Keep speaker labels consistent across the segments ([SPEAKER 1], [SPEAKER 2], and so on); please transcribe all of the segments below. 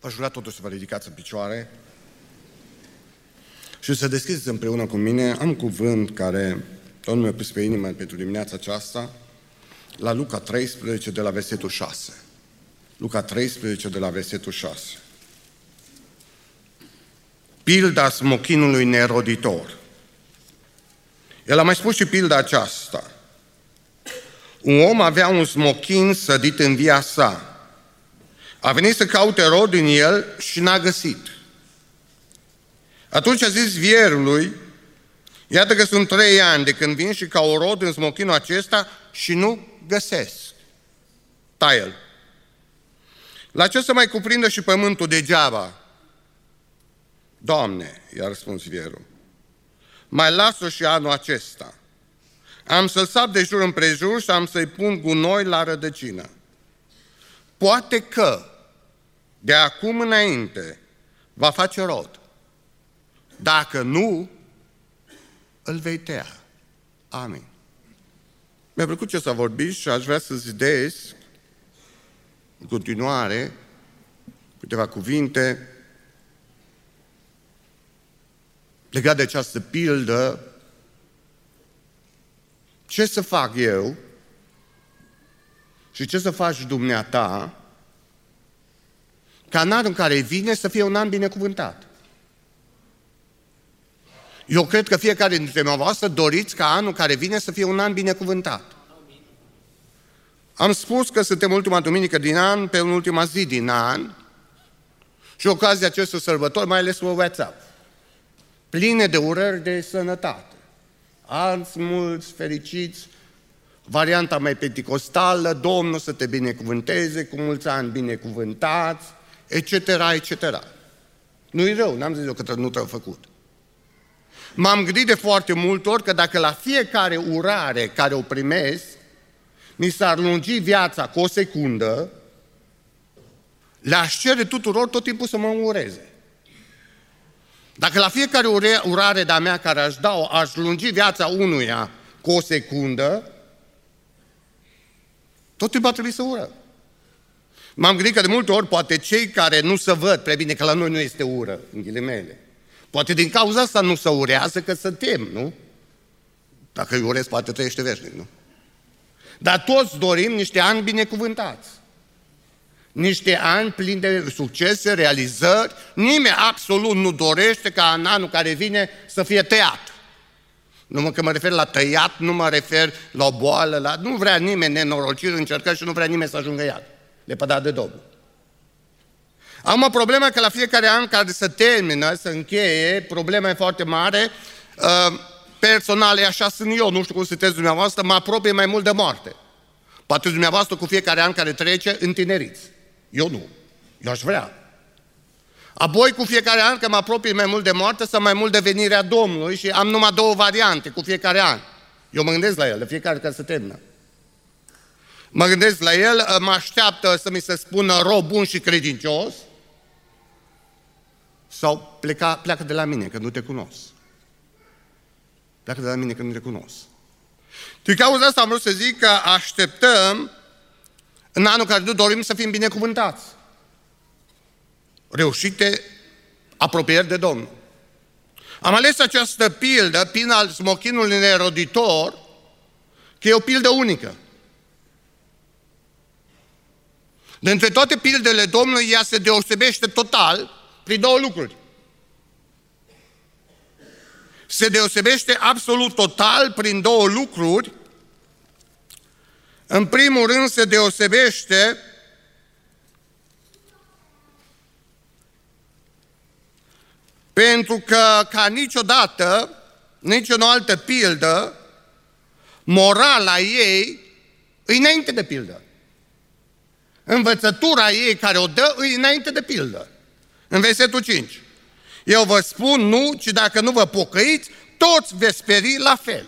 [SPEAKER 1] V-aș vrea totuși să vă ridicați în picioare și să deschideți împreună cu mine. Am un cuvânt care Domnul mi-a pus pe inimă pentru dimineața aceasta, la Luca 13, de la versetul 6. Luca 13, de la versetul 6. Pilda smochinului neroditor. El a mai spus și pilda aceasta. Un om avea un smochin sădit în via sa. A venit să caute rod în el și n-a găsit. Atunci a zis vierului: iată că sunt 3 ani de când vin și caut rod în smochinul acesta și nu găsesc. Tai-l. La ce să mai cuprindă și pământul degeaba? Doamne, i-a răspuns vierul, mai las-o și anul acesta. Am să-l sap de jur împrejur și am să-i pun gunoi la rădăcină. Poate că de acum înainte va face rod. Dacă nu, îl vei tăia. Amin. Mi-a plăcut ce s-a vorbit și aș vrea să zidesc în continuare câteva cuvinte legat de această pildă. Ce să fac eu și ce să faci dumneata ca în anul în care vine să fie un an binecuvântat? Eu cred că fiecare dintre dumneavoastră doriți ca anul care vine să fie un an binecuvântat. Am spus că suntem ultima duminică din an, pe ultima zi din an, și ocazia acestor sărbători, mai ales pe WhatsApp, pline de urări de sănătate. Alți mulți fericiți, varianta mai penticostală, Domnul să te binecuvânteze, cu mulți ani binecuvântați, etc., etc. Nu-i rău, n-am zis eu că nu te-au făcut. M-am gândit de foarte multe ori că dacă la fiecare urare care o primesc, mi s-ar lungi viața cu o secundă, le-aș cere tuturor tot timpul să mă ureze. Dacă la fiecare urare de-a mea care aș da-o, aș lungi viața unuia cu o secundă, tot timpul ar trebui să ură. M-am gândit că de multe ori poate cei care nu se văd prea bine, că la noi nu este ură, în ghilimele, poate din cauza asta nu se urează, că se tem, nu? Dacă îi urez, poate trăiește veșnic, nu? Dar toți dorim niște ani binecuvântați. Niște ani plini de succese, realizări. Nimeni absolut nu dorește ca în anul care vine să fie tăiat. Nu că mă refer la tăiat, nu mă refer la o boală, nu vrea nimeni nenorociri, încercări și nu vrea nimeni să ajungă iad. Lepădat de Domnul. Am o problemă că la fiecare an care se termină, se încheie, problema e foarte mare. Personal, e așa sunt eu, nu știu cum sunteți dumneavoastră, mă apropie mai mult de moarte. Poate dumneavoastră cu fiecare an care trece întineriți. Eu nu. Eu aș vrea. Apoi cu fiecare an că mă apropie mai mult de moarte sau mai mult de venirea Domnului și am numai 2 variante cu fiecare an. Eu mă gândesc la el, de fiecare care se termină. Mă gândesc la el, mă așteaptă să mi se spună rob bun și credincios sau pleacă de la mine, că nu te cunosc. Pleacă de la mine, că nu te cunosc. Din cauza asta am vrut să zic că așteptăm în anul care nu dorim să fim binecuvântați. Reușite, apropieri de Domnul. Am ales această pildă, pilda al smochinului neroditor, că e o pildă unică. Dintre toate pildele Domnului, ea se deosebește total prin 2 lucruri. Se deosebește absolut total prin 2 lucruri. În primul rând se deosebește pentru că, ca niciodată, niciodată altă pildă, morala ei e înainte de pildă. Învățătura ei care o dă e înainte de pildă. În versetul 5. Eu vă spun nu, ci dacă nu vă pocăiți, toți veți peri la fel.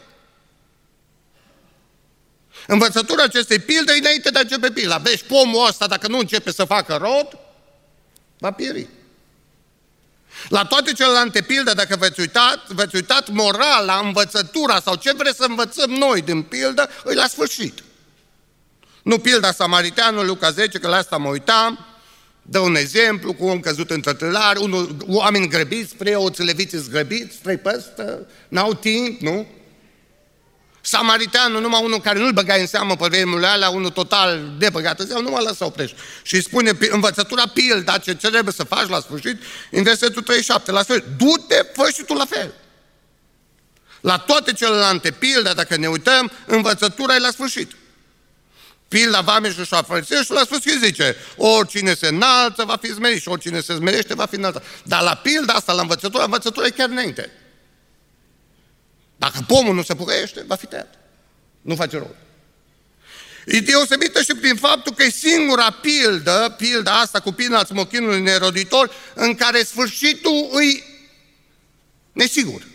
[SPEAKER 1] Învățătura acestei pilde e înainte de a începe pilda. Vezi, pomul ăsta, dacă nu începe să facă rod, va pieri. La toate celelalte pilde, dacă v-ați uitat, morala, învățătura sau ce vreți să învățăm noi din pildă, e la sfârșit. Nu pilda Samariteanului, Luca 10, că la asta mă uitam, Dă un exemplu cu un om căzut în tătălare, oameni grăbiți, preoți, leviți zgrăbiți, trei păstă, n-au timp, nu? Samariteanul, numai unul care nu-l băgai în seamă pe vremurile alea, unul total nebăgat în seamă, nu mă lăsa oprești. Și îi spune învățătura pilda ce trebuie să faci la sfârșit, în versetul 37, la fel. Du-te, fă și tu la fel. La toate celelalte pilde, dacă ne uităm, învățătura e la sfârșit. Pilda vameșului și a fariseului, la sfârșit zice, oricine se înalță va fi smerit și oricine se smerește va fi înălțat. Dar la pilda asta, la învățătura e chiar înainte. Dacă pomul nu se pucăiește, va fi tăiat. Nu face rău. E deosebită și prin faptul că e singura pilda asta cu pina smochinului neroditor, în care sfârșitul îi nesigur.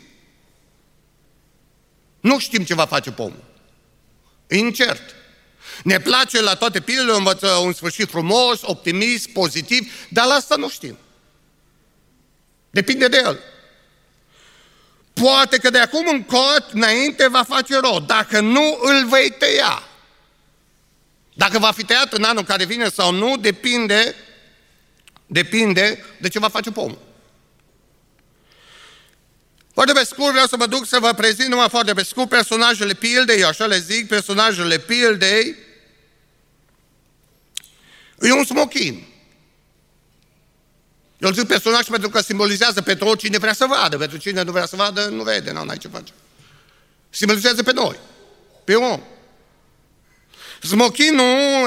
[SPEAKER 1] Nu știm ce va face pomul. E incert. Ne place la toate pilele, învăță un sfârșit frumos, optimist, pozitiv, dar la asta nu știm. Depinde de el. Poate că de acum înainte va face rău. Dacă nu, îl vei tăia. Dacă va fi tăiat în anul care vine sau nu, depinde de ce va face pomul. Foarte pe scurt, vreau să mă duc să vă prezint numai foarte pe scurt personajele pildei, eu așa le zic, personajele pildei. E un smochin. Eu îl zic personaj pentru că simbolizează pentru oricine vrea să vadă, pentru cine nu vrea să vadă, nu vede, n-ai ce face. Simbolizează pe noi, pe om. Smochinul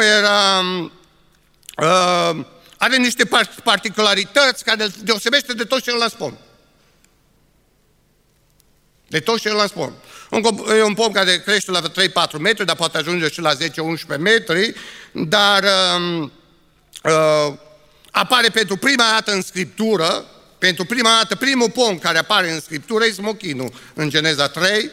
[SPEAKER 1] are niște particularități care îl deosebește de toți ceilalți pomi. De toți ceilalți pomi. E un pom care crește la 3-4 metri, dar poate ajunge și la 10-11 metri, dar apare pentru prima dată în Scriptură, pentru prima dată, primul pom care apare în Scriptură e smochinul. În Geneza 3,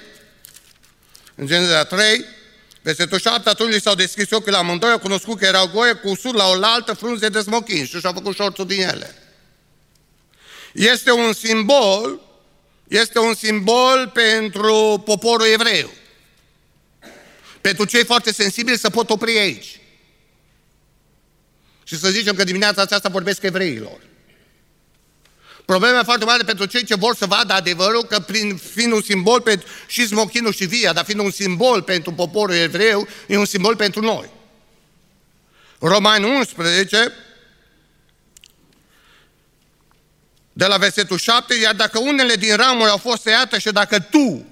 [SPEAKER 1] versetul 7, atunci li s-au deschis ochii la amândoi, au cunoscut că erau goie, cu usuri la oaltă, frunze de smochin și și-au făcut șorțul din ele. Este un simbol pentru poporul evreu. Pentru cei foarte sensibili să pot opri aici. Și să zicem că dimineața aceasta vorbesc evreilor. Problema foarte mare pentru cei ce vor să vadă adevărul, că fiind un simbol pentru și smochinul și via, dar fiind un simbol pentru poporul evreu, e un simbol pentru noi. Romani 11, de la versetul 7, iar dacă unele din ramuri au fost tăiate și dacă tu,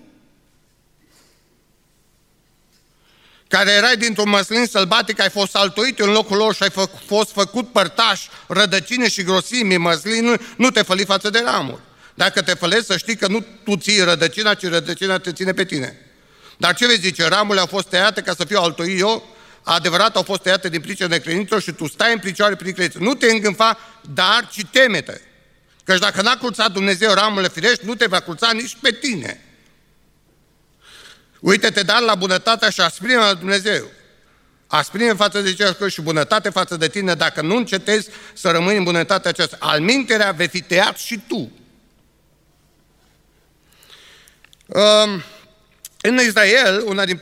[SPEAKER 1] care erai dintr-un măslin sălbatic, ai fost altoit în locul lor și ai fost făcut părtaș, rădăcine și grosime, măslinul, nu te făli față de ramuri. Dacă te fălezi, să știi că nu tu ții rădăcina, ci rădăcina te ține pe tine. Dar ce vezi zice? Ramurile au fost tăiate ca să fiu altoit eu, adevărat au fost tăiate din pricina necredinților și tu stai în picioare prin credință. Nu te îngânfa, dar ci teme-te. Căci dacă n-a curțat Dumnezeu ramurile firești, nu te va curța nici pe tine. Uite-te, dar la bunătatea și asprimea la Dumnezeu. Asprime față de Cerul și bunătate față de tine, dacă nu încetezi să rămâi în bunătatea aceasta. Alminterea vei fi tăiat și tu. În Israel, una din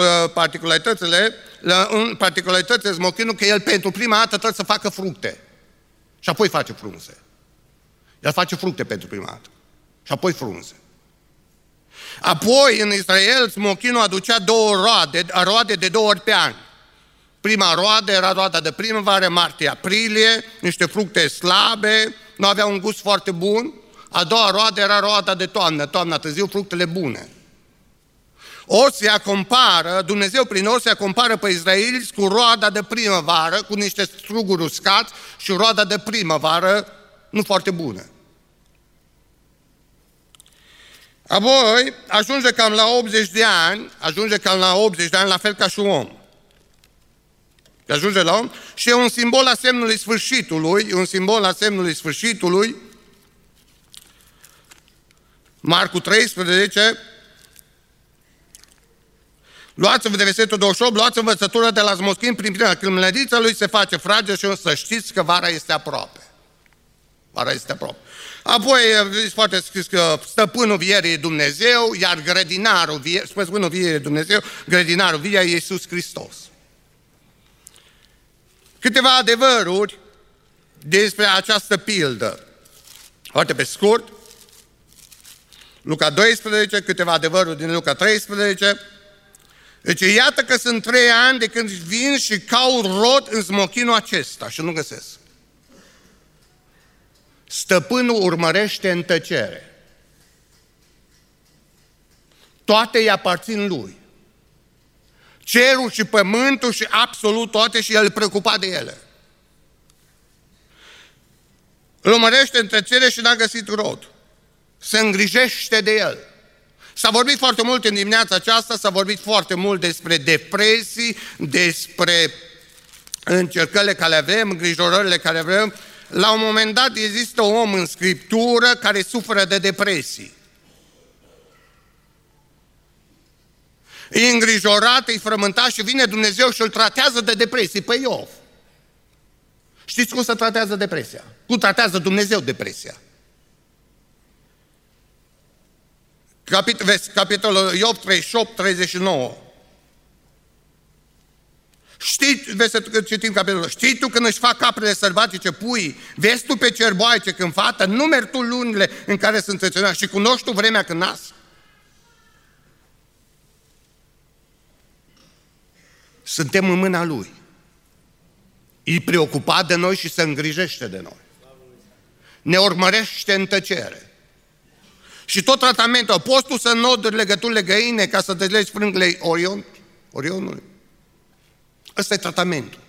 [SPEAKER 1] particularitățile smochinul, că el pentru prima dată trebuie să facă fructe. Și apoi face frunze. El face fructe pentru prima dată. Și apoi frunze. Apoi, în Israel, smochinul aducea roade de 2 ori pe an. Prima roadă era roada de primăvară, martie-aprilie, niște fructe slabe, nu avea un gust foarte bun. A doua roadă era roada de toamnă, toamna târziu, fructele bune. Osea compară, Dumnezeu prin Osea compară pe israeliți cu roada de primăvară, cu niște struguri uscați și roada de primăvară nu foarte bună. Apoi ajunge cam la 80 de ani, la fel ca și un om. Ajunge la om și e un simbol a semnului sfârșitului, Marcu 13, luați-vă de versetul 28, luați învățătură de la smoschin prin prima, când mlădița lui se face frage și să știți că vara este aproape. Vara este aproape. Apoi foarte scris că stăpânul vierii e Dumnezeu, iar stăpânul vierii e Dumnezeu, grădinarul vierii e Iisus Hristos. Câteva adevăruri despre această pildă. Foarte pe scurt, Luca 12, câteva adevăruri din Luca 13. Deci iată că sunt 3 ani de când vin și caut rod în smochinul acesta și nu găsesc. Stăpânul urmărește în tăcere. Toate îi aparțin lui. Cerul și pământul și absolut toate și el e preocupat de ele. Îl urmărește în tăcere și n-a găsit rod. Se îngrijește de el. S-a vorbit foarte mult în dimineața aceasta, s-a vorbit foarte mult despre depresii, despre încercările care le avem, îngrijorările care le avem. La un moment dat există un om în Scriptură care suferă de depresii. E îngrijorat, e frământat și vine Dumnezeu și îl tratează de depresii pe Iov. Știți cum se tratează depresia? Cum tratează Dumnezeu depresia? Capitolul Iov 38, 39. Știi, citim capitolul, știi tu când își fac caprele sălbatice pui, vezi tu pe cerboaice când fată, numeri tu lunile în care sunt înțeționați și cunoști tu vremea când nasc? Suntem în mâna Lui. E preocupat de noi și se îngrijește de noi. Ne urmărește în tăcere. Și tot tratamentul, poți tu să noduri legăturile găine ca să dezlegi frânghele Orionului? Ăsta e tratamentul.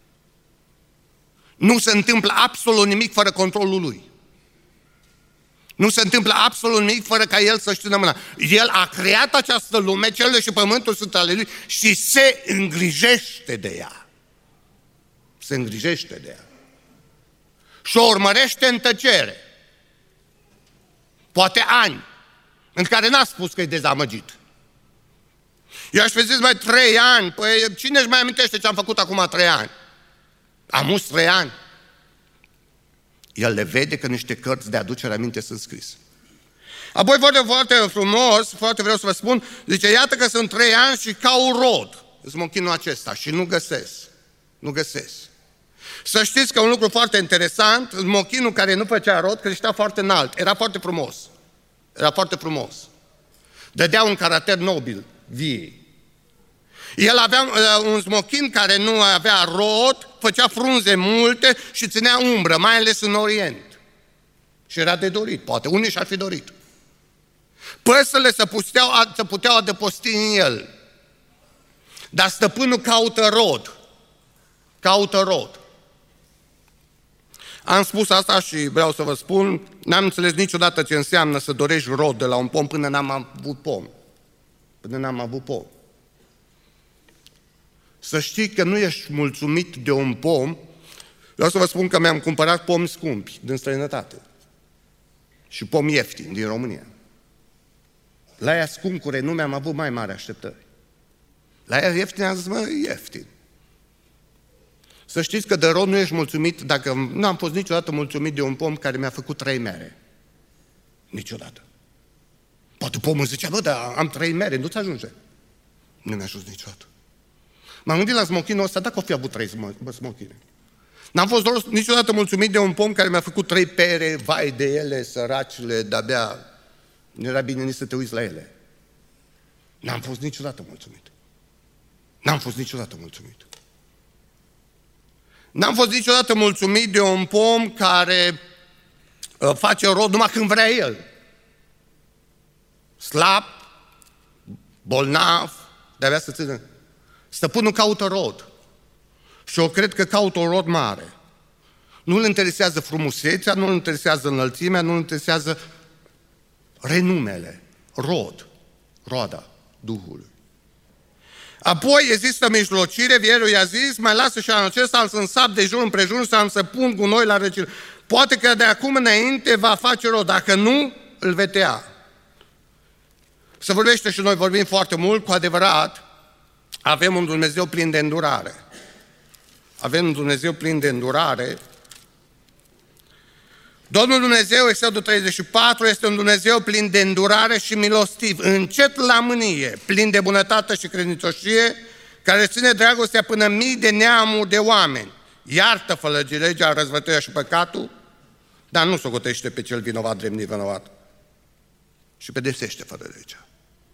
[SPEAKER 1] Nu se întâmplă absolut nimic fără controlul Lui. Nu se întâmplă absolut nimic fără ca El să-și țină mâna. El a creat această lume, cerul și pământul sunt ale Lui și se îngrijește de ea. Se îngrijește de ea. Și o urmărește în tăcere. Poate ani, în care n-a spus că e dezamăgit. Eu aș fi zis, mai 3 ani, păi cine își mai amintește ce am făcut acum 3 ani? Am 3 ani. El le vede că niște cărți de aducere aminte sunt scrise. Apoi foarte frumos, foarte vreau să vă spun, zice, iată că sunt 3 ani și caut rod în smochinul acesta și nu găsesc. Nu găsesc. Să știți că un lucru foarte interesant, smochinul care nu făcea rod creștea foarte înalt, era foarte frumos. Era foarte frumos. Dădea un caracter nobil viei. El avea un smochin care nu avea rod, făcea frunze multe și ținea umbră, mai ales în Orient. Și era de dorit, poate unii și-ar fi dorit. Păsările se puteau adăposti în el. Dar stăpânul caută rod. Caută rod. Am spus asta și vreau să vă spun, n-am înțeles niciodată ce înseamnă să dorești rod de la un pom până n-am avut pom. Până n-am avut pom. Să știi că nu ești mulțumit de un pom. Vreau să vă spun că mi-am cumpărat pomi scumpi din străinătate. Și pomi ieftini din România. La aia scumpure nu mi-am avut mai mari așteptări. La aia ieftini am zis, mă, ieftin. Să știți că de rod nu ești mulțumit dacă nu am fost niciodată mulțumit de un pom care mi-a făcut 3 mere. Niciodată. Poate pomul zicea, bă, dar am 3 mere, nu-ți ajunge. Nu mi-a ajuns niciodată. M-am gândit la smochinul ăsta, dacă o fi avut 3 smochine. N-am fost niciodată mulțumit de un pom care mi-a făcut 3 pere, vai de ele, săracile, de-abia nu era bine nici să te uiți la ele. N-am fost niciodată mulțumit. N-am fost niciodată mulțumit. N-am fost niciodată mulțumit de un pom care face rod numai când vrea el. Slab, bolnav, de-abia să țină. Stăpânul caută rod. Și eu cred că caută un rod mare. Nu îl interesează frumusețea, nu îl interesează înălțimea, nu îl interesează renumele, rod, roada Duhului. Apoi există mijlocire, Vierul i-a zis, mai lasă și anul acesta să însap de jur împrejur să am să pun gunoi la răcire. Poate că de acum înainte va face rod, dacă nu, îl vei tăia. Se vorbește și noi vorbim foarte mult, cu adevărat, avem un Dumnezeu plin de îndurare. Avem un Dumnezeu plin de îndurare. Domnul Dumnezeu, Exodul 34, este un Dumnezeu plin de îndurare și milostiv, încet la mânie, plin de bunătate și credincioșie, care ține dragostea până mii de neamuri de oameni. iartă fără legea, răzvătoia și păcatul, dar nu socotește pe cel vinovat drept nevinovat și pedepsește fără legea.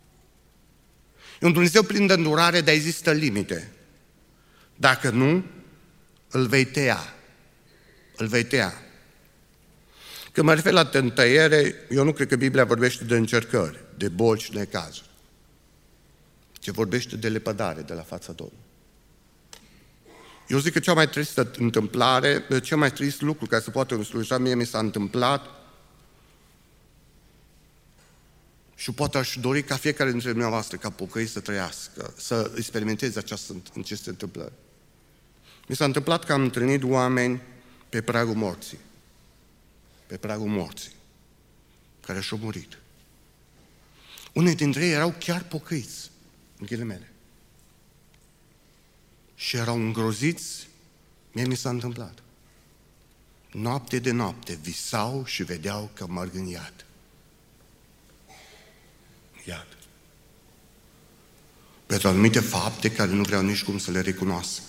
[SPEAKER 1] E un Dumnezeu plin de îndurare, dar există limite. Dacă nu, îl vei tăia. Îl vei tăia. Când mă refer la tăiere, eu nu cred că Biblia vorbește de încercări, de boli și necazuri, ci vorbește de lepădare de la fața Domnului. Eu zic că cea mai tristă întâmplare, cel mai trist lucru care se poate înșluja, mie mi s-a întâmplat și poate aș dori ca fiecare dintre dumneavoastră, ca pocăi, să trăiască, să experimenteze aceste întâmplări. Mi s-a întâmplat că am întâlnit oameni pe pragul morții. Pe pragul morții, care și-au murit. Unii dintre ei erau chiar pocăiți, în ghilimele. Și erau îngroziți, mie mi s-a întâmplat. Noapte de noapte visau și vedeau că merg în iad. Iad. Pentru anumite fapte care nu vreau nici cum să le recunoască.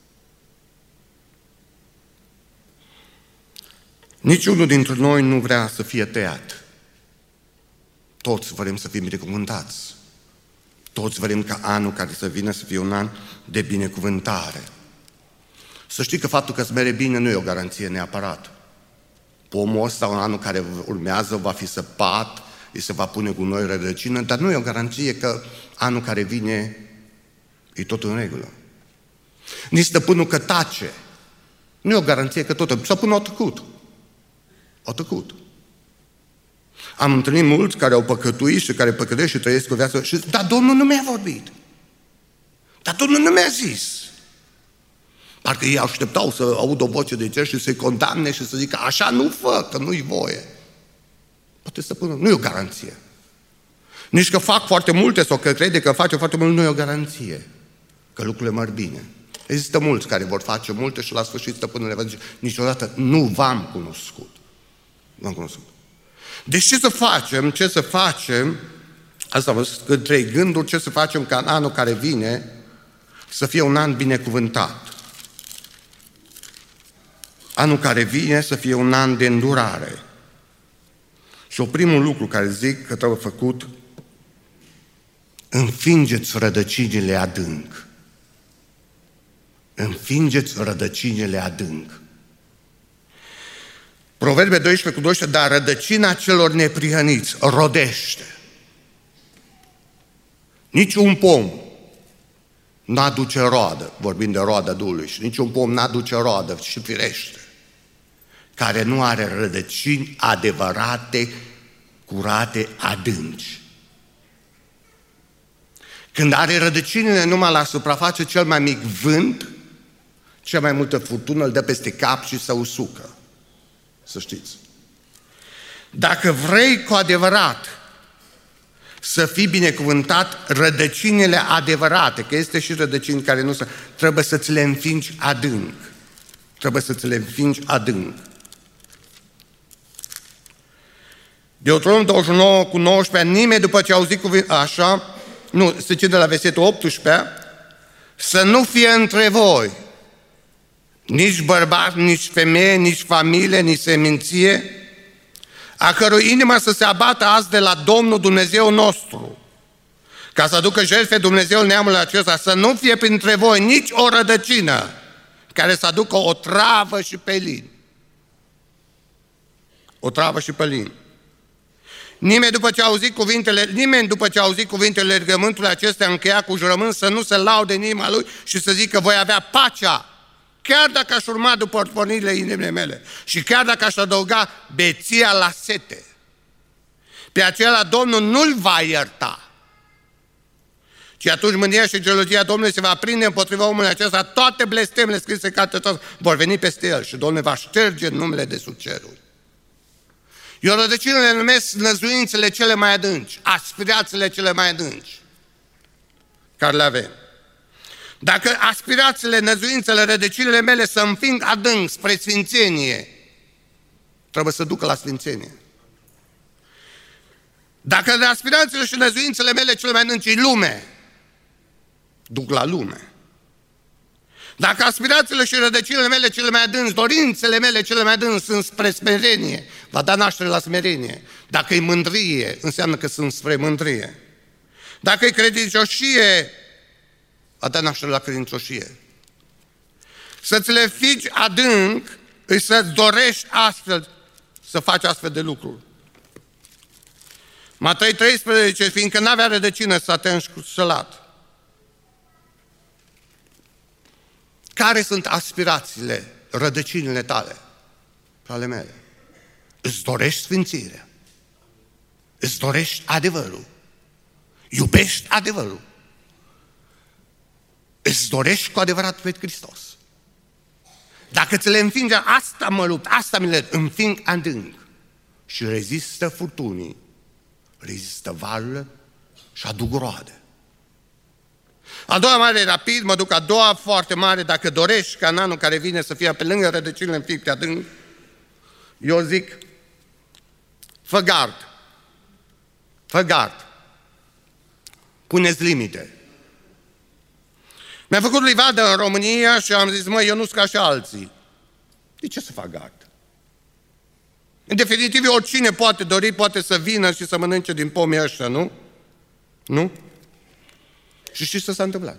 [SPEAKER 1] Niciunul dintre noi nu vrea să fie tăiat. Toți vrem să fim binecuvântați. Toți vrem ca anul care să vină să fie un an de binecuvântare. Să știi că faptul că îți merge bine nu e o garanție neapărat. Pomul ăsta, în anul care urmează, va fi săpat, îi se va pune cu noi rădăcină, dar nu e o garanție că anul care vine e tot în regulă. Nici stăpânul că tace. Nu e o garanție că tot. Stăpânul a tăcut. Au tăcut. Am întâlnit mulți care au păcătuit și care păcătuiesc și trăiesc o viață și dar Domnul nu mi-a vorbit. Dar Domnul nu mi-a zis. Parcă ei așteptau să audă o voce de cer și să-i condamne și să zică așa nu fă, că nu-i voie. Poate stăpânul, nu e o garanție. Nici că fac foarte multe sau că crede că face foarte mult, nu e o garanție. Că lucrurile merg bine. Există mulți care vor face multe și la sfârșit stăpânul le va zice niciodată nu v-am cunoscut. Nu am cunoscut. Deci ce să facem? Ce să facem? Asta vă spun, trei gânduri, ce să facem ca în anul care vine să fie un an binecuvântat. Anul care vine să fie un an de îndurare. Și primul lucru care zic că trebuie făcut, înfingeți rădăcinile adânc. Înfingeți rădăcinile adânc. Proverbe 12:12, dar rădăcina celor neprihăniți rodește. Nici un pom n-aduce roadă, vorbind de roada Duhului, și nici un pom n-aduce roadă și firește, care nu are rădăcini adevărate, curate, adânci. Când are rădăcinile numai la suprafață, cel mai mic vânt, cea mai multă furtună îl dă peste cap și se usucă. Să știți. Dacă vrei cu adevărat să fii binecuvântat, rădăcinile adevărate, că este și rădăcini care nu sunt, trebuie să ți le înfingi adânc. Trebuie să ți le înfingi adânc. Deuteronom 29:19, nimeni după ce a auzit cuvântul, așa, nu, se cite la versetul 18, să nu fie între voi nici bărbat, nici femeie, nici familie, nici seminție, a cărui inimă să se abată azi de la Domnul Dumnezeu nostru, ca să aducă jertfe Dumnezeul neamului acesta, să nu fie printre voi nici o rădăcină care să aducă o travă și pelin. O travă și pelin. Nimeni după ce a auzit cuvintele legământului acestea încheia cu jurământ să nu se laude în inima lui și să zică voi avea pacea, chiar dacă aș urma după pornirile inimii mele și chiar dacă aș adăuga beția la sete. Pe acela Domnul nu-l va ierta. Și atunci mânia și gelogia Domnului se va prinde împotriva omului acesta, toate blestemele scrise în cartea aceasta vor veni peste el și Domnul va șterge numele de sub ceruri. Eu rădăcinile le numesc năzuințele cele mai adânci, aspirațiile cele mai adânci care le avem. Dacă aspirațiile, năzuințele, rădăcinile mele să înfing adânc spre sfințenie, trebuie să ducă la sfințenie. Dacă aspirațiile și năzuințele mele cele mai adânci e lume, duc la lume. Dacă aspirațiile și rădăcinile mele cele mai adânci, dorințele mele cele mai adânci sunt spre smerenie, va da naștere la smerenie. Dacă e mândrie, înseamnă că sunt spre mândrie. Dacă e credincioșie, va da naștere la credincioșie. Să-ți le figi adânc, îi să-ți dorești astfel, să faci astfel de lucruri. Matei 13, fiindcă n-avea rădăcină, s-a înșelat. Care sunt aspirațiile, rădăcinile tale, ale mele? Îți dorești sfințirea, îți dorești adevărul, iubești adevărul, îți dorești cu adevărat pe Hristos. Dacă ți le înfinge, asta mă lupt, asta mi le înfing adânc și rezistă furtunii, rezistă valurile și aduc roade. A doua mare, rapid, mă duc, a doua foarte mare, dacă dorești ca în anul care vine să fie pe lângă rădăcinile înfipte adânc, eu zic, fă gard. Fă gard. Puneți limite. Mi-a făcut livadă în România și am zis, măi, eu nu sunt ca și alții. De ce să fac gard? În definitiv, oricine poate dori, poate să vină și să mănânce din pomii ăștia, nu? Nu? Și știți ce s-a întâmplat?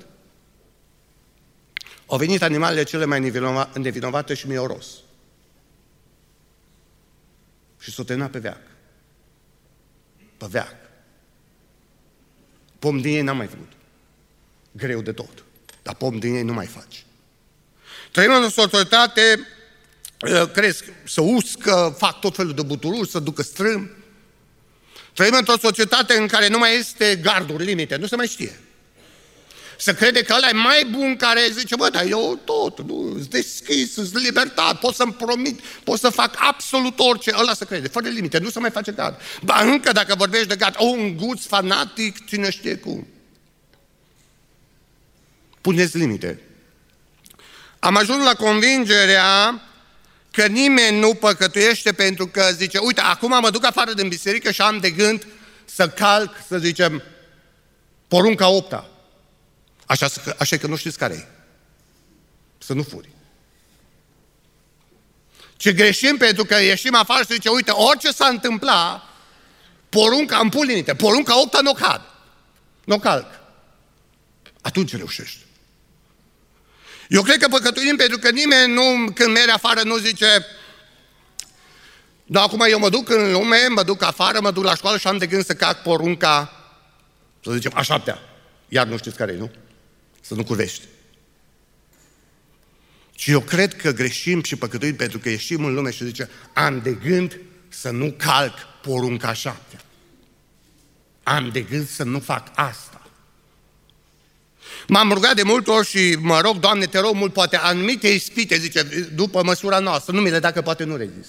[SPEAKER 1] Au venit animalele cele mai nevinovate și mi-au ros. Și s-o terminat pe veac. Pe veac. Pom din ei n-am mai făcut. Greu de tot. Dar pom din ei nu mai faci. Trăim în o societate, cresc, să uscă, fac tot felul de butururi, să ducă strâm. Trăim într-o societate în care nu mai este garduri, limite, nu se mai știe. Să crede că ăla e mai bun, care zice, bă, dar eu tot, sunt deschis, sunt libertate, pot să-mi promit, pot să fac absolut orice, ăla să crede, fără limite, nu se mai face gard. Ba încă dacă vorbești de gard, un guț fanatic, cine știe cum. Puneți limite. Am ajuns la convingerea că nimeni nu păcătuiește pentru că zice, uite, acum mă duc afară din biserică și am de gând să calc, să zicem, porunca 8-a. Așa că nu știți care e. Să nu furi. Ce greșim pentru că ieșim afară și zice, uite, orice s-a întâmplat, porunca, îmi pun limite, porunca 8-a nu cad. Nu calc. Atunci reușești. Eu cred că păcătuim pentru că nimeni nu, când merge afară, nu zice, da, acum eu mă duc în lume, mă duc afară, mă duc la școală și am de gând să cac porunca, să zicem, a 7-a. Iar nu știți care e, nu? Să nu curvești. Și eu cred că greșim și păcătuim pentru că ieșim în lume și zice, am de gând să nu calc porunca 7-a. Am de gând să nu fac asta. M-am rugat de multe ori și mă rog, Doamne, te rog mult, poate anumite ispite, zice, după măsura noastră, nu mi le dă că poate nu rezist.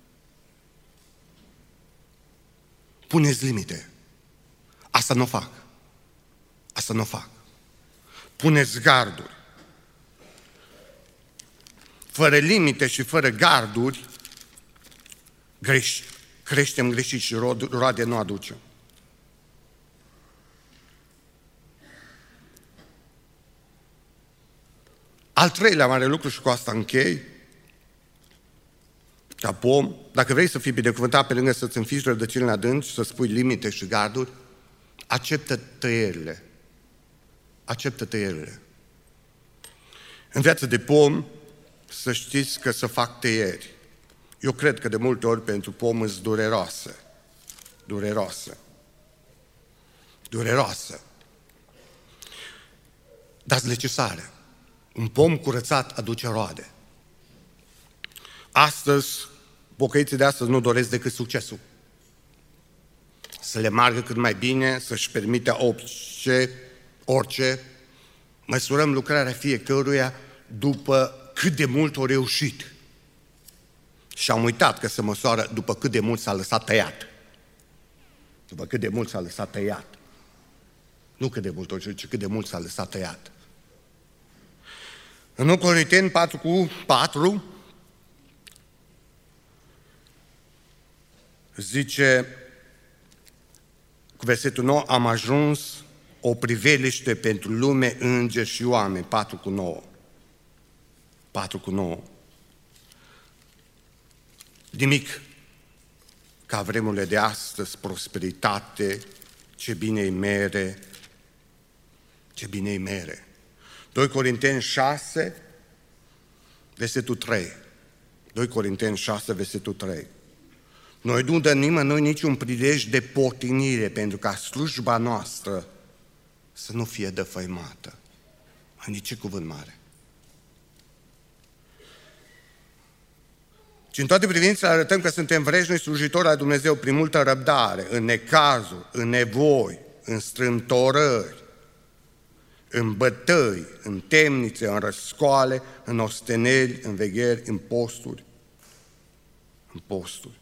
[SPEAKER 1] Puneți limite. Asta nu fac. Asta nu fac. Puneți garduri. Fără limite și fără garduri, creștem greșit și roade nu aducem. Al treilea mare lucru, și cu asta închei, ca pom, dacă vrei să fii binecuvântat pe lângă să-ți înfici rădăcinile adânci, să spui limite și garduri, acceptă tăierile. Acceptă tăierile. În viața de pom, să știți că să fac tăieri. Eu cred că de multe ori pentru pom îți dureroasă. Dureroasă. Dureroasă. Dar-s necesară. Un pom curățat aduce roade. Astăzi, pocăiții de astăzi nu doresc decât succesul. Să le meargă cât mai bine, să-și permite orice. Măsurăm lucrarea fiecăruia după cât de mult o reușit. Și am uitat că se măsoară după cât de mult s-a lăsat tăiat. După cât de mult s-a lăsat tăiat. Nu cât de mult o reușit, ci cât de mult s-a lăsat tăiat. În 1 Corinteni 4:4 zice, cu versetul 9, am ajuns o priveliște pentru lume, îngeri și oameni, 4:9. 4:9. Nimic ca vremurile de astăzi, prosperitate, ce bine-i mere, ce bine-i mere. 2 Corinteni 6, versetul 3. 2 Corinteni 6, versetul 3. Noi nu dăm nimănui niciun prilej de potinire, pentru ca slujba noastră să nu fie defăimată. Mai ce cuvânt mare! Și în toate privințele arătăm că suntem vreșnici slujitori ai Dumnezeu prin multă răbdare, în necazuri, în nevoi, în strâmtorări, în bătăi, în temnițe, în răscoale, în osteneli, în vegheri, în posturi. În posturi.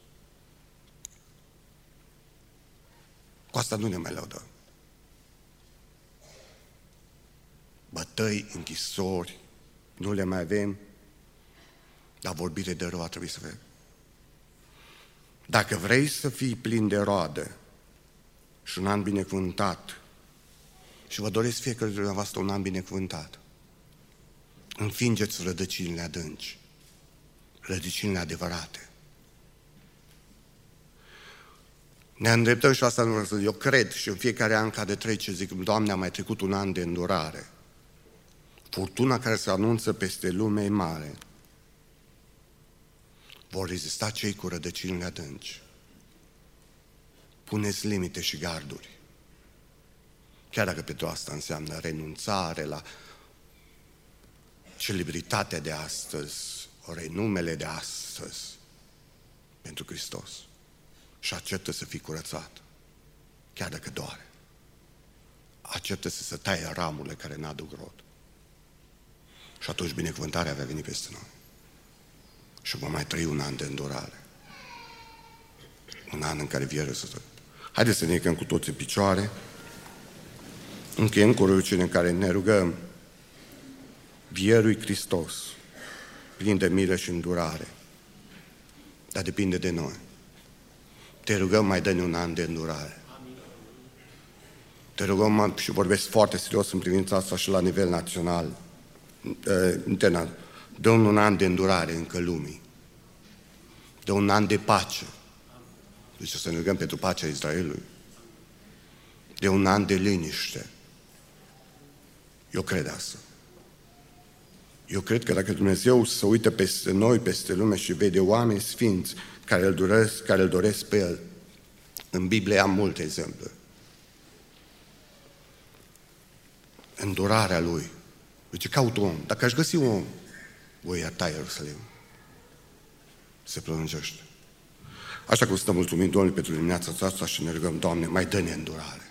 [SPEAKER 1] Cu asta nu ne mai lăudăm. Bătăi, închisori, nu le mai avem, dar vorbire de rău ar trebui să avem. Dacă vrei să fii plin de roadă și un an binecuvântat, și vă doresc fiecare dintre dumneavoastră un an binecuvântat, înfingeți rădăcinile adânci, rădăcinile adevărate. Ne îndreptăm și asta nu vreau. Eu cred și în fiecare an care trece zic, Doamne, a mai trecut un an de îndurare. Furtuna care se anunță peste lume e mare. Vor rezista cei cu rădăcinile adânci. Puneți limite și garduri. Chiar dacă pentru asta înseamnă renunțare la celebritatea de astăzi, renumele de astăzi pentru Hristos. Și acceptă să fii curățat, chiar dacă doare. Acceptă să se taie ramurile care n-aduc rod. Și atunci binecuvântarea va veni peste noi. Și vom mai trăi un an de îndurare. Un an în care vieră să trăim. Haideți să ne ridicăm cu toți în picioare. Încheiem cu rugăciune în care ne rugăm. Vierui Hristos, plin de milă și îndurare. Dar depinde de noi. Te rugăm, mai dă-ne un an de îndurare. Te rugăm, și vorbesc foarte serios în privința asta și la nivel național, internațional, dă un an de îndurare încă lumii. Dă un an de pace. Deci să ne rugăm pentru pacea Israelului. De un an de liniște. Eu cred asta. Eu cred că dacă Dumnezeu se uită peste noi, peste lume și vede oameni sfinți care îl doresc pe El, în Biblie am multe exemple. Îndurarea Lui. Deci caut un om. Dacă aș găsi un om, voi ierta Ierusalim. Se prelungește. Așa că stăm mulțumim Domnului pentru dimineața aceasta și ne rugăm, Doamne, mai dă-ne îndurare.